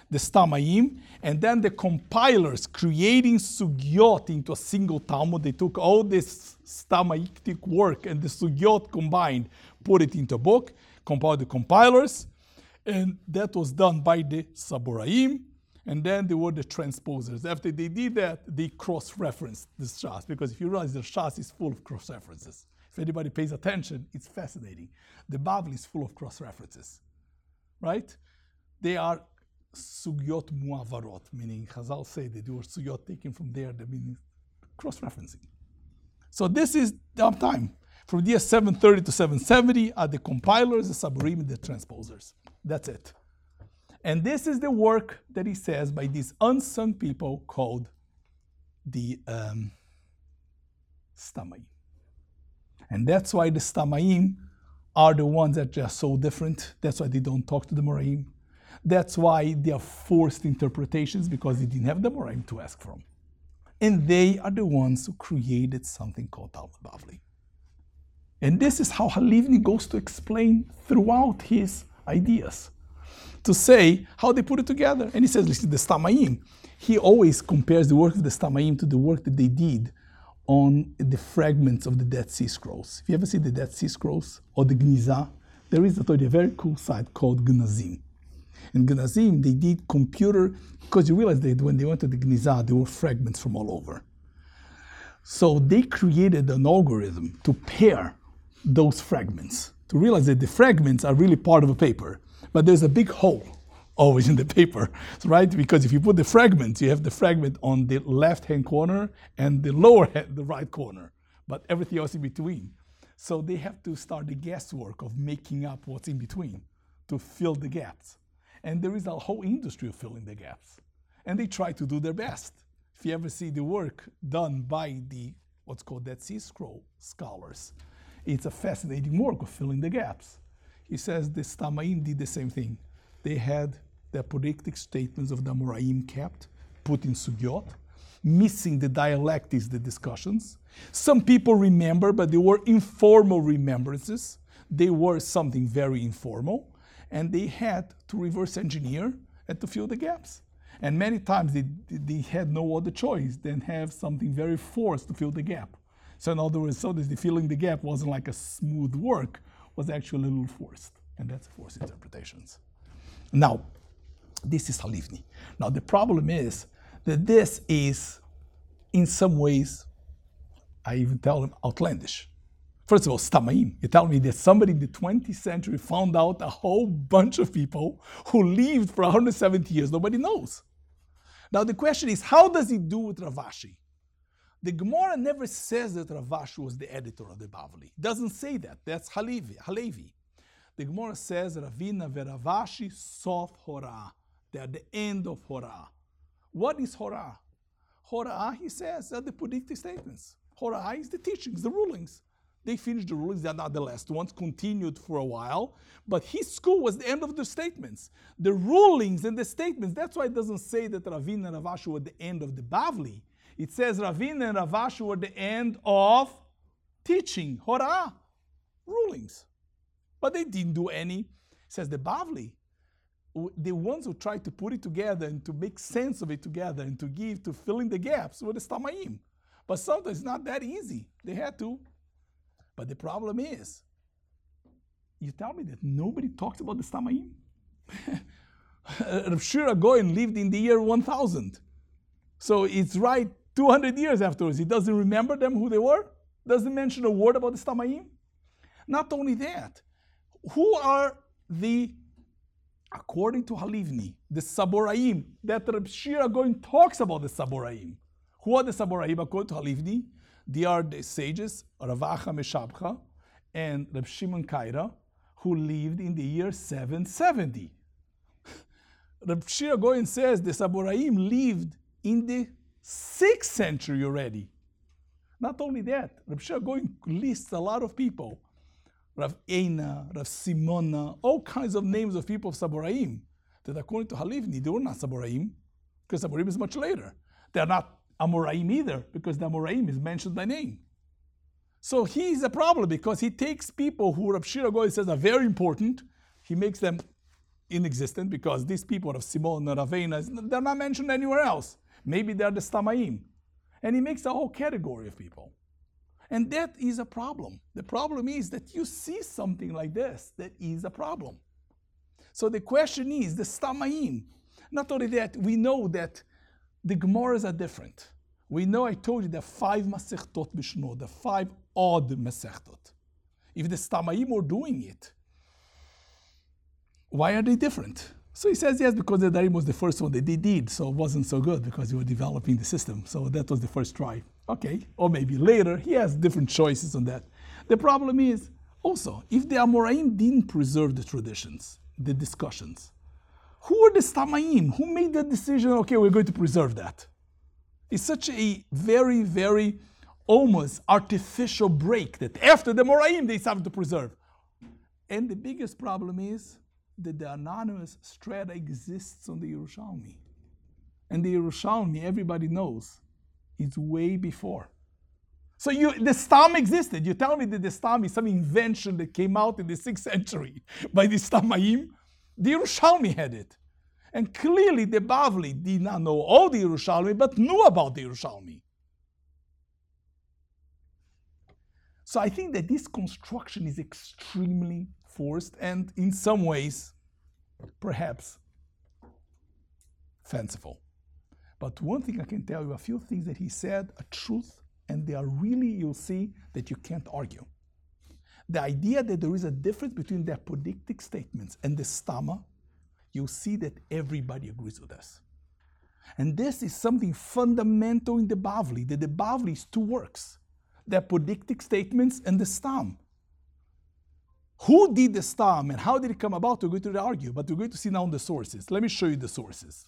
the Stamaim, and then the compilers creating Sugyot into a single Talmud. They took all this Stamaitic work and the Sugyot combined, put it into a book, compiled the compilers, and that was done by the Saboraim, and then they were the transposers. After they did that, they cross-referenced the Shas, because if you realize the Shas is full of cross-references. If anybody pays attention, it's fascinating. The Bavli is full of cross-references, right? They are Sugyot Muavarot, meaning Chazal say that they were Sugyot taken from there, that meaning cross-referencing. So this is the uptime. From the year seven thirty to seven seventy are the compilers, the Saborim, and the transposers. That's it. And this is the work that he says by these unsung people called the um, Stamaim. And that's why the Stamaim are the ones that are so different. That's why they don't talk to the Moraim. That's why they are forced interpretations, because they didn't have the Moraim to ask from. And they are the ones who created something called Talmud Bavli. And this is how Halivni goes to explain throughout his ideas, to say how they put it together. And he says, listen, the Stamaim, he always compares the work of the Stamaim to the work that they did on the fragments of the Dead Sea Scrolls. If you ever see the Dead Sea Scrolls or the Gnizah, there is a very cool site called Gnazim. In Gnazim, they did computer, because you realize that when they went to the Gnizah, there were fragments from all over. So they created an algorithm to pair those fragments, to realize that the fragments are really part of a paper, but there's a big hole always in the paper, right? Because if you put the fragments, you have the fragment on the left-hand corner and the lower hand, the right corner, but everything else in between. So they have to start the guesswork of making up what's in between to fill the gaps. And there is a whole industry of filling the gaps. And they try to do their best. If you ever see the work done by the, what's called Dead Sea Scroll scholars, it's a fascinating work of filling the gaps. He says the Stamaim did the same thing. They had the apodictic statements of the Amoraim kept, put in Sugyot, missing the dialectics, the discussions. Some people remember, but they were informal remembrances. They were something very informal, and they had to reverse engineer and to fill the gaps. And many times they, they had no other choice than have something very forced to fill the gap. So in other words, so that the filling the gap wasn't like a smooth work, was actually a little forced. And that's forced interpretations. Now, this is Halivni. Now, the problem is that this is, in some ways, I even tell them, outlandish. First of all, Stamaim. You tell me that somebody in the twentieth century found out a whole bunch of people who lived for one hundred seventy years. Nobody knows. Now, the question is, how does he do with Rav Ashi? The Gemara never says that Rav Ashi was the editor of the Bavli. It doesn't say that. That's Halevi. Halevi. The Gemara says, Ravina veRav Ashi sof Horah. They are the end of Horah. What is Horah? Horah, he says, are the predictive statements. Horah is the teachings, the rulings. They finished the rulings, they are not the last ones, continued for a while, but his school was the end of the statements. The rulings and the statements, that's why it doesn't say that Ravina and Rav Ashi were the end of the Bavli. It says Ravina and Rav Ashi were the end of teaching, Horah, rulings. But they didn't do any, says the Bavli. The ones who tried to put it together and to make sense of it together and to give, to fill in the gaps were the Stamaim. But sometimes it's not that easy. They had to. But the problem is, you tell me that nobody talks about the Stamaim? Rav Shira Goyen lived in the year one thousand. So it's right two hundred years afterwards. He doesn't remember them, who they were? Doesn't mention a word about the Stamaim? Not only that, who are the, according to Halivni, the Saboraim, that Rav Shira Goyen talks about the Saboraim? Who are the Saboraim according to Halivni? They are the sages, Rav Acha Meshabcha and Rav Shimon Kaira, who lived in the year seven seventy. Rav Shira Goyen says the Saboraim lived in the sixth century already. Not only that, Rav Shira Goyen lists a lot of people. Rav Eina, Rav Simona, all kinds of names of people of Saboraim, that according to Halivni, they were not Saboraim, because Saboraim is much later. They are not Amoraim either, because the Amoraim is mentioned by name. So he's a problem, because he takes people who Rav Shira Goyen says are very important, he makes them inexistent because these people of Simon and Ravena, they're not mentioned anywhere else. Maybe they're the Stamaim. And he makes a whole category of people. And that is a problem. The problem is that you see something like this, that is a problem. So the question is, the Stamaim, not only that, we know that the Gemaras are different. We know, I told you, there are five Masechtot Bishno, the five odd Masechtot. If the Stamaim are doing it, why are they different? So he says, yes, because the Darim was the first one that they did, so it wasn't so good because they were developing the system. So that was the first try. Okay, or maybe later, he has different choices on that. The problem is, also, if the Amoraim didn't preserve the traditions, the discussions, who are the Stamaim? Who made the decision, okay, we're going to preserve that? It's such a very, very almost artificial break that after the Moraim, they have to preserve. And the biggest problem is that the anonymous strata exists on the Yerushalmi. And the Yerushalmi, everybody knows, is way before. So you, the Stam existed. You tell me that the Stam is some invention that came out in the sixth century by the Stamaim. The Yerushalmi had it. And clearly the Bavli did not know all the Yerushalmi, but knew about the Yerushalmi. So I think that this construction is extremely forced and in some ways, perhaps, fanciful. But one thing I can tell you, a few things that he said are truth, and they are really, you'll see, that you can't argue. The idea that there is a difference between the apodictic statements and the stama, you'll see that everybody agrees with us. And this is something fundamental in the Bavli, that the Bavli is two works, the apodictic statements and the stam. Who did the stam and how did it come about? We're going to argue, but we're going to see now the sources. Let me show you the sources.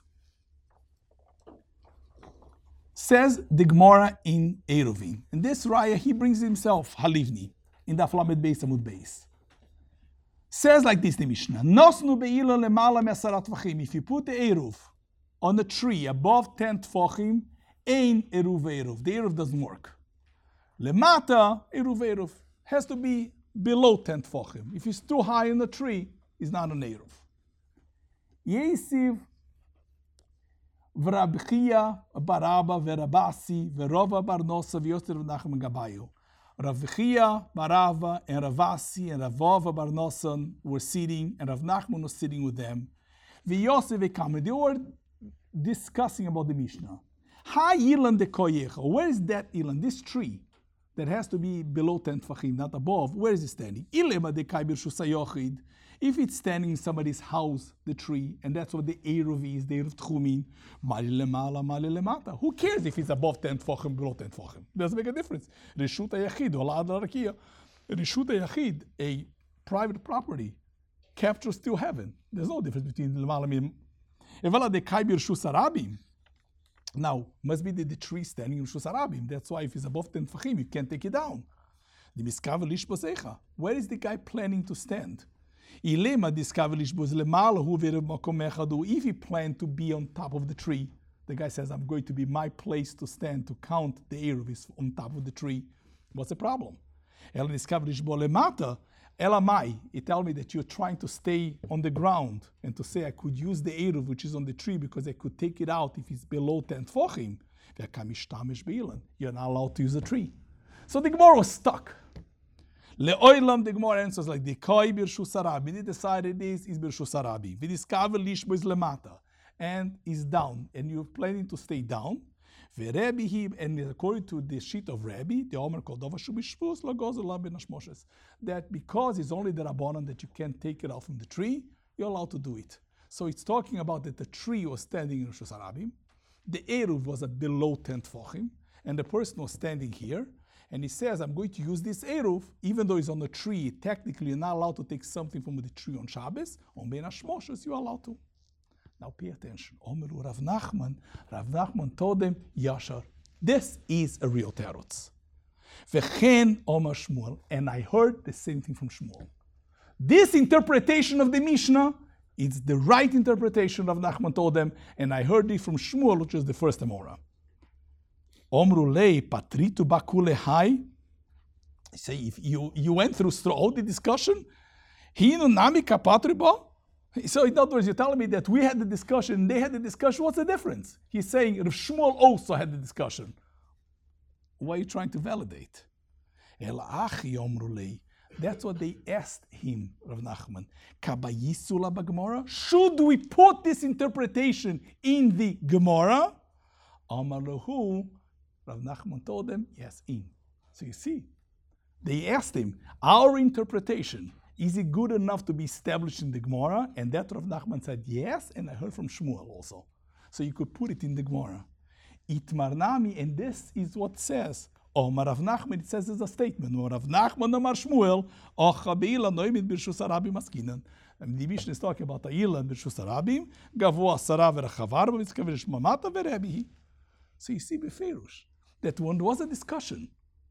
Says the Gemara in Eruvin. In this raya, he brings himself, Halivni, in the Aflamed Beis Amud Beis. Says like this, the Mishnah, Nosnu be'ila lemala me'asarat tvachim. If you put the Eruv on a tree above ten tvachim, ein Eruv Eruv. The Eruv doesn't work. Lemata, Eruv Eruv. Has to be below ten tvachim. If it's too high in the tree, it's not an Eruv. Yesiv v'Rabchia baraba v'Rabasi v'Rova bar Nosa v'Yoster v'Nachman Gabayu. Ravchia, Barava, and Ravasi, and Ravova bar Nosan were sitting, and Rav Nachman was sitting with them. V'Yosef v'Kam. They were discussing about the Mishnah. Ha ilan de koyecha. Where is that ilan? This tree that has to be below ten tfachim, not above. Where is it standing? Ilema de kaibir shusayochid. If it's standing in somebody's house, the tree, and that's what the Eruv is, the Eruv Tchumin, mali lemala, mali lemata. Who cares if it's above ten tfachim, below ten tfachim? Doesn't make a difference. Reshut hayachid, olad l'rakia. Reshut hayachid, a private property, captures still heaven. There's no difference between lemala and evala de kaibir shusarabim. Now, must be the, the tree standing in shusarabim. That's why if it's above ten tfachim, you can't take it down. The miskav lish bosecha. Where is the guy planning to stand? If he planned to be on top of the tree, the guy says, I'm going to be my place to stand to count the Eruv is on top of the tree. What's the problem? Elamai, it tells me that you're trying to stay on the ground and to say I could use the Eruv which is on the tree because I could take it out if it's below ten tfachim. You're not allowed to use the tree. So the Gemara was stuck. Le'oilam, the Gemara answers like the koi birshus harabi. They decided this is birshus harabi. V'diskaver lishbo is lemata, and is down, and you're planning to stay down. V'Rebbe, and according to the sheet of Rebbe, the Omer called Dova Shubishpus lagozel la ben hashmoshes, that because it's only the Rabbanan that you can't take it out from the tree, you're allowed to do it. So it's talking about that the tree was standing in Rishus Harabim, the Eruv was at below ten tfachim, and the person was standing here. And he says, I'm going to use this Eruv, even though it's on the tree, technically you're not allowed to take something from the tree on Shabbos. On Ben Hashmoshes, you're allowed to. Now pay attention. Omeru Rav Nachman, Rav Nachman told them, Yashar, this is a real terutz. V'chen Omer Shmuel, and I heard the same thing from Shmuel. This interpretation of the Mishnah, it's the right interpretation Rav Nachman told them, and I heard it from Shmuel, which is the first Amora. Omru lei patritu bakule hai. Say if you, you went through all the discussion, hinu nami kapatriba. So in other words, you're telling me that we had the discussion, they had the discussion. What's the difference? He's saying Rav Shmuel also had the discussion. Why are you trying to validate? That's what they asked him, Rav Nachman. Kabayisula b'Gemara? Should we put this interpretation in the Gemara? Amar lahu, Rav Nachman told them, yes, in. So you see, they asked him, our interpretation, is it good enough to be established in the Gemara? And that Rav Nachman said, yes, and I heard from Shmuel also. So you could put it in the Gemara. Itmarnami, and this is what says, Omar Rav Nachman, it says as a statement, Rav Nachman Omar Shmuel, Ocha be'ilan noimid b'rshus harabim askinan. And the Mishnah is talking about Ilan b'rshus harabim, gavua asara v'rechavar v'mitzkaver shmamata v'rebihi. So you see b'feirush, that when there was a discussion,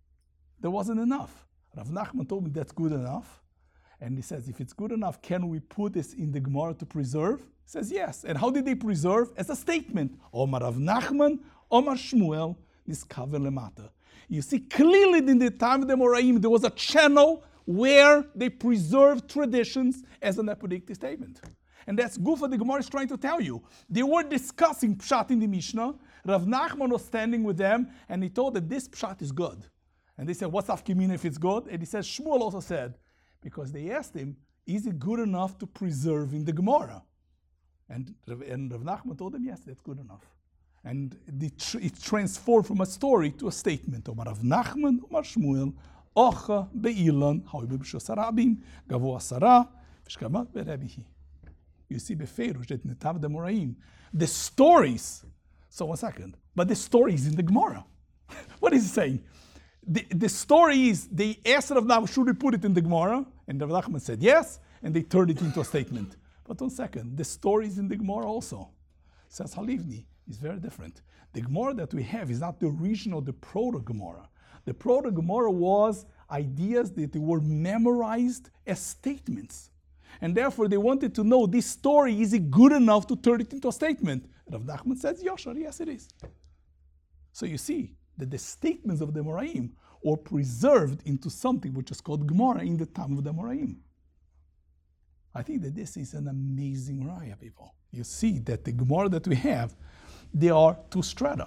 there wasn't enough. Rav Nachman told me that's good enough. And he says, if it's good enough, can we put this in the Gemara to preserve? He says, yes. And how did they preserve? As a statement. Omar Rav Nachman, Omar Shmuel, niskaver lemata. You see clearly in the time of the Moraim, there was a channel where they preserved traditions as an apodictic statement. And that's good for the Gemara is trying to tell you. They were discussing Pshat in the Mishnah. Rav Nachman was standing with them, and he told that this Pshat is good. And they said, what's Afkimina if it's good? And he says, Shmuel also said, because they asked him, is it good enough to preserve in the Gemara? And, and Rav Nachman told them, yes, that's good enough. And it, it transformed from a story to a statement. Omar Rav Nachman, Omar Shmuel, Ocha be'ilan, ha'oibim b'shus harabim, gavu asara, v'shkamat be'rebihi. You see, befeirush that in the time of the Moraim, the stories, so one second, but the story is in the Gemara. What is he saying? The, the story is, they asked Rav Nachman, should we put it in the Gemara? And Rav Nachman said yes, and they turned it into a statement. But one second, the story is in the Gemara also. Says Halivni, it's very different. The Gemara that we have is not the original, the proto-Gemara. The proto-Gemara was ideas that were memorized as statements. And therefore they wanted to know, this story, is it good enough to turn it into a statement? Rav Nachman says, Yashar, yes it is. So you see, that the statements of the Moraim were preserved into something which is called Gemara in the time of the Moraim. I think that this is an amazing raya, people. You see that the Gemara that we have, they are two strata.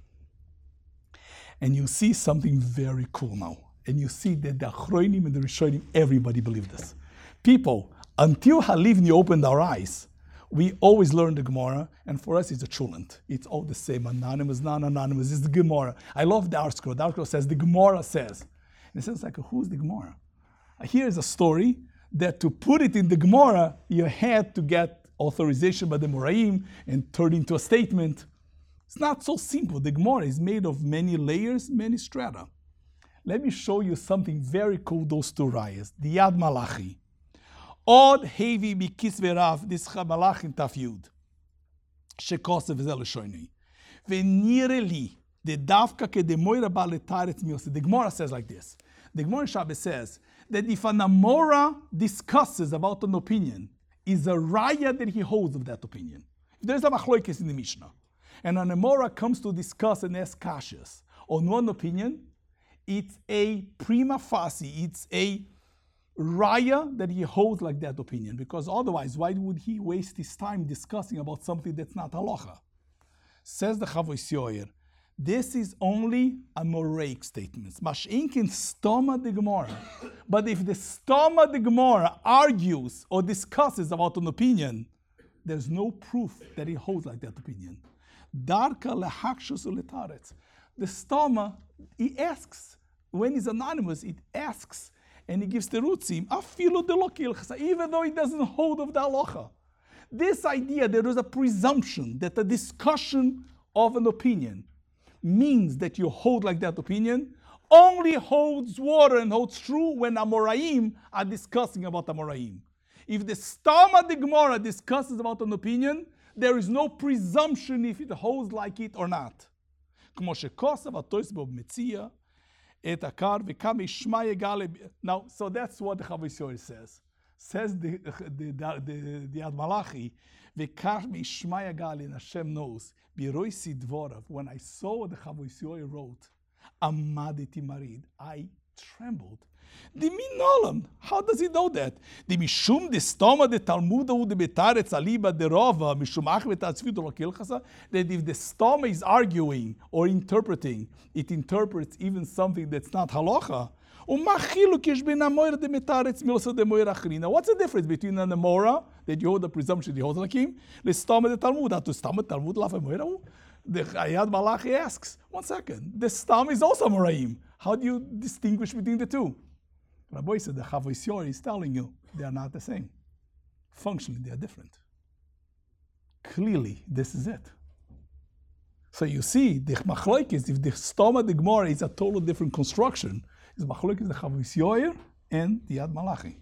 And you see something very cool now. And you see that the Achronim and the Rishonim, everybody believed this. People, until Halivni opened our eyes, we always learn the Gemara, and for us it's a chulent. It's all the same, anonymous, non-anonymous, it's the Gemara. I love the Arskro. The Arskro says, the Gemara says. And it sounds like, who's the Gemara? Here's a story that to put it in the Gemara, you had to get authorization by the Moraim and turn into a statement. It's not so simple. The Gemara is made of many layers, many strata. Let me show you something very cool, those two rayas. The Yad Malachi. Od hevi bikis verav this Malachim taf yud. Shekosev zel shoynei. Venire li the davka ke de moira baletaret mios. The Gemara says like this. The Gemara Shabbos says that if an Amora discusses about an opinion, is a raya that he holds of that opinion. If there's a machloikes in the Mishnah, and an Amora comes to discuss and ask kashas on one opinion, it's a prima facie, it's a raya that he holds like that opinion, because otherwise, why would he waste his time discussing about something that's not halacha? Says the Chavois Yoyer, this is only a Moraic statement. Mash'inkin stoma the Gemara. But if the stoma the Gemara argues or discusses about an opinion, there's no proof that he holds like that opinion. Darka lehakshus uletaretz. The stoma, he asks, when he's anonymous, it asks, and he gives the rutzim, afilu de lo kilchasa, even though he doesn't hold of the halacha. This idea that there is a presumption that a discussion of an opinion means that you hold like that opinion, only holds water and holds true when Amoraim are discussing about Amoraim. If the Stama de Gemara discusses about an opinion, there is no presumption if it holds like it or not. Now, so that's what the Chavois Yoyer says. Says the the the, the, the Yad Malachi, and Hashem knows. When I saw what the Chavois Yoyer wrote, Amaditi Marid, I trembled. The minolam. How does he know that? The mishum de stoma de talmuda u de betaretz aliba de rova mishum achvet atzvidu lokilchasa. That if the stoma is arguing or interpreting, it interprets even something that's not halacha. What's the difference between an Amora that you hold the presumption you hold lakim, the stoma de talmud, to stoma talmud lafamoira? The Ayad Malachi asks, one second, the stam is also Moraim. How do you distinguish between the two? Rabbi said the Chavoisior is telling you they are not the same. Functionally, they are different. Clearly, this is it. So you see, the Machloikis, if the stoma de Gemara is a totally different construction, is Machloikis the Chavoisior and the Yad Malachi.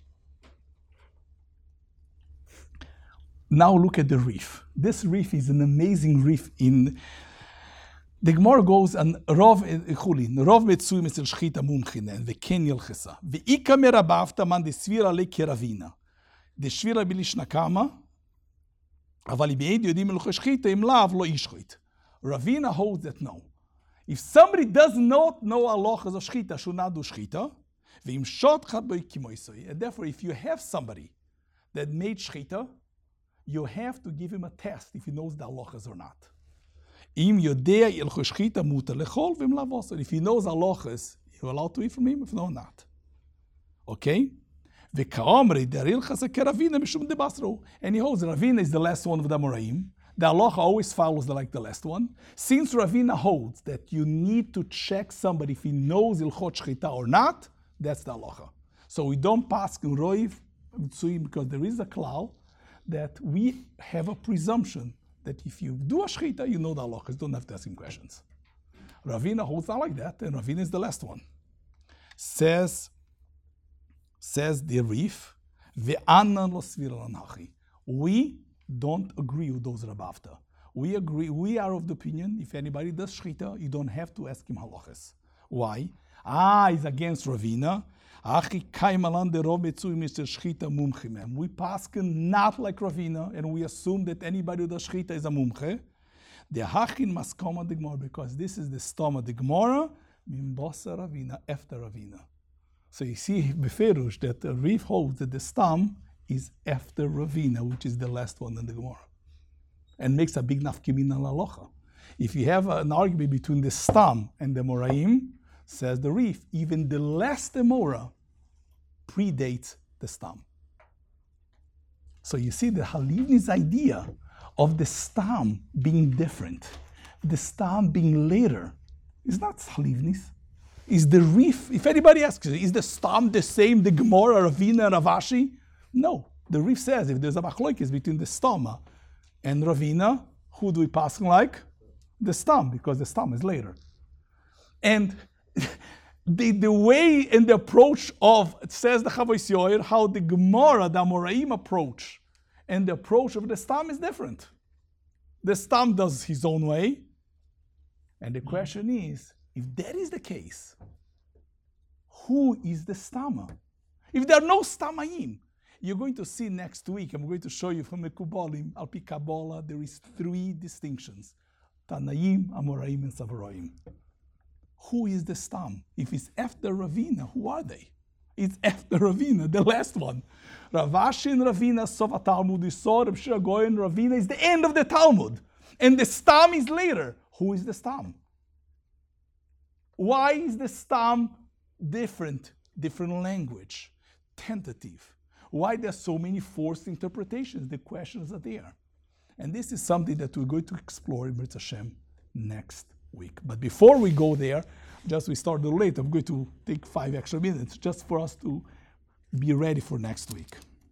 Now look at the reef. This reef is an amazing reef. In the Gemara goes and Rov Chulin, Rov Metsui Misel Shchita Mumchinen, Veken Yelchesa, Veika Merabavta man de Svira le Keravina, de Svira Bilishnakama, Avali Beid Yodim El Shchita Im Lav Lo Ishchit. Ravina holds that no. If somebody does not know halachas of Shchita, should not do Shchita, Veim Shot Chad Boi Kimoisoi. And therefore, if you have somebody that made Shchita, you have to give him a test if he knows the halachas or not. Im yodea il choshchita muter lechol v'im lavosor. If he knows halachas, you're allowed to eat from him. If no, not. Okay. V'kaomri deril chasa keravina mishum debasro. And he holds Ravina is the last one of the Amoraim. The halacha always follows the, like the last one. Since Ravina holds that you need to check somebody if he knows ilchot shchita or not, that's the halacha. So we don't pass in roiv because there is a klal that we have a presumption that if you do a shchita, you know the halachas, don't have to ask him questions. Ravina holds not like that, and Ravina is the last one. Says, says the Rif, ve'anan lo svira l'nachi. We don't agree with those Rabavta. We agree, we are of the opinion, if anybody does shchita, you don't have to ask him halachas. Why? Ah, he's against Ravina. We paskin not like Ravina, and we assume that anybody who does shchita is a mumche. The hachin maskoma de Gemara, because this is the stoma de Gemara, mimbosa Ravina, after Ravina. So you see, beferush, that the Rif holds that the stam is after Ravina, which is the last one in the Gemara, and makes a big nafkimin al halacha. If you have an argument between the stam and the Moraim, says the Rif, even the last Emora predates the stam. So you see the Halivni's idea of the stam being different, the stam being later, is not Halivni's. Is the Rif, if anybody asks, is the stam the same, the Gemara, Ravina, and Ravashi? No. The Rif says if there's a machloikis between the stama and Ravina, who do we pass like? The stam, because the stam is later. And the, the way and the approach of, it says the Chavos Yoir, how the Gemara, the Amoraim approach, and the approach of the Stam is different. The Stam does his own way. And the question is, if that is the case, who is the Stama? If there are no Stamaim, you're going to see next week, I'm going to show you from the Kubalim, Alpi Kabbalah, there is three distinctions. Tanaim, Amoraim, and Savaroim. Who is the stam? If it's after Ravina, who are they? It's after Ravina, the last one. Ravashi and Ravina, Sofa Talmud, Yisor, Reb Shira Goyen, Ravina is the end of the Talmud. And the stam is later. Who is the stam? Why is the stam different? Different language. Tentative. Why there are so many forced interpretations? The questions are there. And this is something that we're going to explore in B'rith Hashem next week. But before we go there, just we started late, I'm going to take five extra minutes just for us to be ready for next week.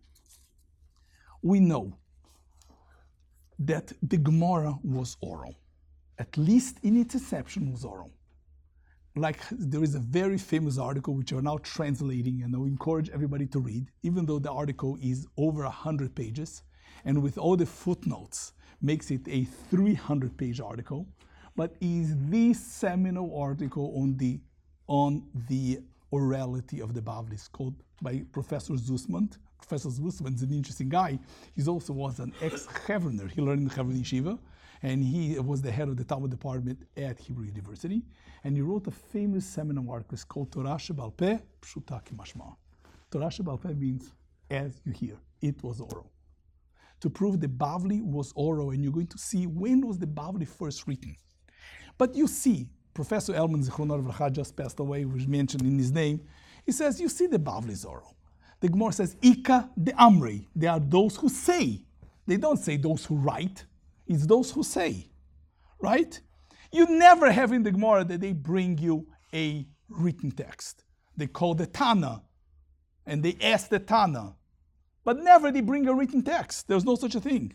We know that the Gemara was oral. At least in its inception was oral. Like there is a very famous article which are now translating, and I encourage everybody to read, even though the article is over one hundred pages, and with all the footnotes, makes it a three hundred page article. But is the seminal article on the on the orality of the Bavli. It's called by Professor Zussman. Professor Zussman is an interesting guy. He also was an ex-Heverner. He learned in the Heverner Yeshiva, and he was the head of the Talmud department at Hebrew University, and he wrote a famous seminal article. It's called Torah Shebal Peh, Pshuta Kemashma. Torah Shebal Peh means as you hear. It was oral. To prove the Bavli was oral, and you're going to see when was the Bavli first written. But you see, Professor Elman Zichrono Livracha just passed away, was mentioned in his name. He says, you see the Bavli is oral. The Gemara says, Ika de Amrei. They are those who say. They don't say those who write. It's those who say. Right? You never have in the Gemara that they bring you a written text. They call the Tana, and they ask the Tana. But never they bring a written text. There's no such a thing.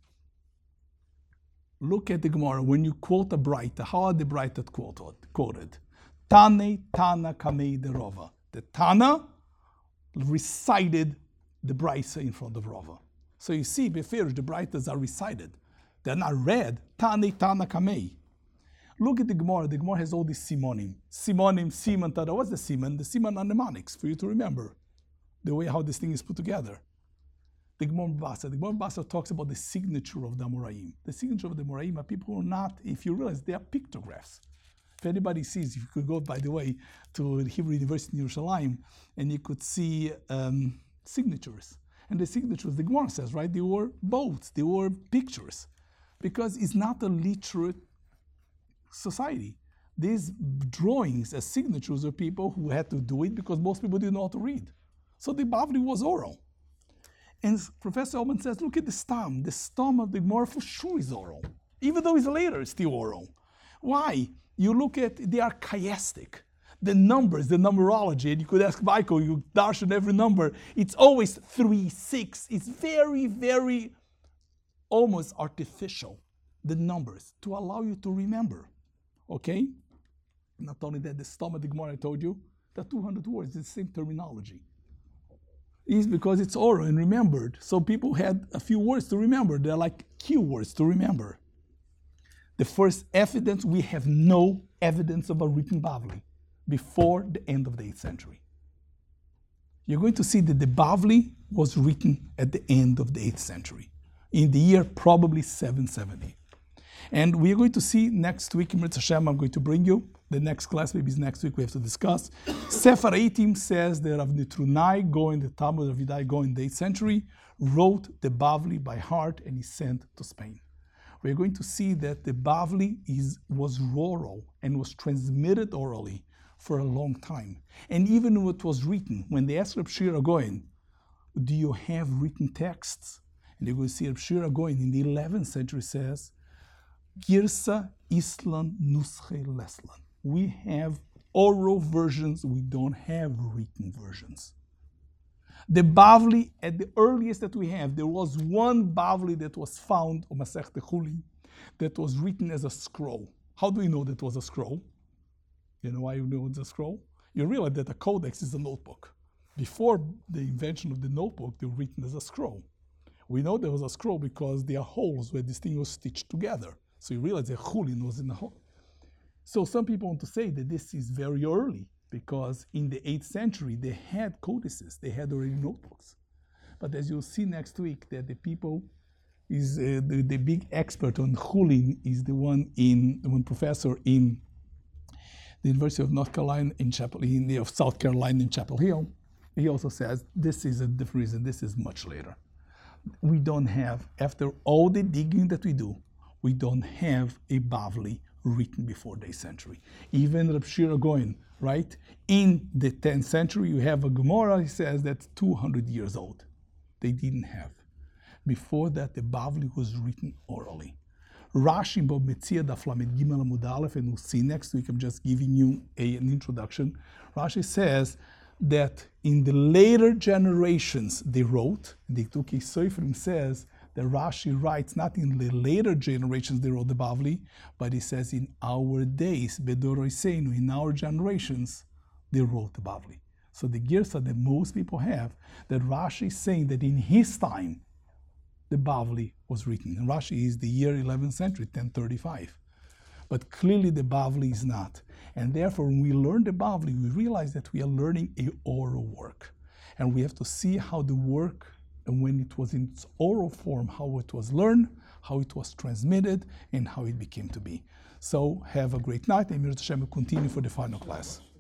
Look at the Gemara. When you quote a Braita, how are the Braita quoted? quoted? Tane Tana Kamei de Rova. The Tana recited the Braisa in front of Rava. So you see, Beferish, the Braitas are recited. They're not read. Tane Tana Kamei. Look at the Gemara. The Gemara has all these simonim. Simonim, Siman, Tada. What's the Siman? The Siman are mnemonics for you to remember the way how this thing is put together. The Gemara Basa. The Gemara Basa talks about the signature of the Amoraim. The signature of the Amoraim are people who are not, if you realize, they are pictographs. If anybody sees, you could go, by the way, to the Hebrew University in Yerushalayim, and you could see um, signatures. And the signatures, the Gemara says, right, they were boats, they were pictures. Because it's not a literate society. These drawings as signatures are people who had to do it because most people didn't know how to read. So the Bavli was oral. And Professor Elman says, look at the stam. The stam of the Gemara for sure is oral. Even though it's later, it's still oral. Why? You look at, they are chiastic. The numbers, the numerology, and you could ask Michael, you darshan every number. It's always three, six. It's very, very almost artificial, the numbers, to allow you to remember. Okay? Not only that, the stam of the Gemara I told you, the two hundred words, it's the same terminology. Is because it's oral and remembered. So people had a few words to remember. They're like keywords to remember. The first evidence, we have no evidence of a written Bavli before the end of the eighth century. You're going to see that the Bavli was written at the end of the eighth century, in the year probably seven seventy. And we are going to see next week, Mirz Hashem, I'm going to bring you, the next class, maybe it's next week we have to discuss. Sefer Eitim says that Rav Nitrunai, going the Talmud of Vidai, going in the eighth century, wrote the Bavli by heart and he sent to Spain. We're going to see that the Bavli is, was oral and was transmitted orally for a long time. And even when it was written, when they asked Reb Shira Goyen, do you have written texts? And you're going to see Reb Shira Goyen in the eleventh century says, Girsa Islan Nusche Leslan. We have oral versions, we don't have written versions. The Bavli, at the earliest that we have, there was one Bavli that was found on Masechta Chulin that was written as a scroll. How do we know that was a scroll? You know why you know it's a scroll? You realize that a codex is a notebook. Before the invention of the notebook, they were written as a scroll. We know there was a scroll because there are holes where this thing was stitched together. So you realize that Chulin was in the hole. So some people want to say that this is very early because in the eighth century they had codices, they had already notebooks. But as you'll see next week, that the people is uh, the, the big expert on Chulin is the one in the one professor in the University of North Carolina in Chapel in the of South Carolina in Chapel Hill. He also says this is a different reason. This is much later. We don't have, after all the digging that we do, we don't have a Bavli written before the eighth century. Even Reb Shira Goyen, right? In the tenth century, you have a Gemara, he says that's two hundred years old. They didn't have. Before that, the Bavli was written orally. Rashi in Bab Metzia Daf Lamed Gimel Amud Aleph, and we'll see next week, I'm just giving you a, an introduction. Rashi says that in the later generations they wrote, the Tukei Soifrim says that Rashi writes not in the later generations they wrote the Bavli, but he says in our days, Bedoroiseinu, in our generations, they wrote the Bavli. So the Girsa that most people have, that Rashi is saying that in his time, the Bavli was written. And Rashi is the year eleventh century, ten thirty-five. But clearly the Bavli is not. And therefore, when we learn the Bavli, we realize that we are learning a oral work. And we have to see how the work and when it was in its oral form, how it was learned, how it was transmitted, and how it became to be. So have a great night, and Mir Hashem will continue for the final class.